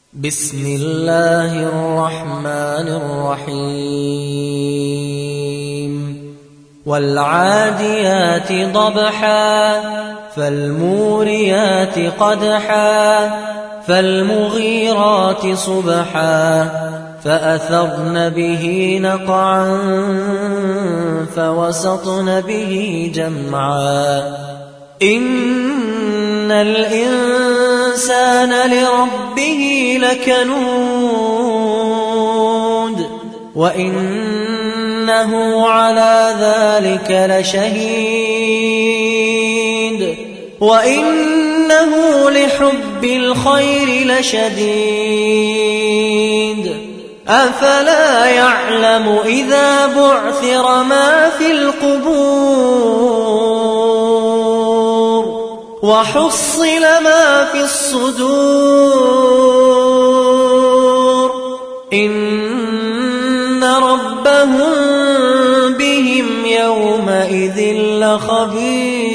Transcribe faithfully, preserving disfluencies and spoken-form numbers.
بسم الله الرحمن الرحيم والعاديات ضبحا فالموريات قدحا فالمغيرات صبحا فأثرن به نقعا فوسطن به جمعا إن الإنسان لربه لكنود وإنه على ذلك لشهيد وإنه لحب الخير لشديد أفلا يعلم إذا بعثر ما في القبور وحصل ما في الصدور إن ربهم بهم يومئذ لخبير.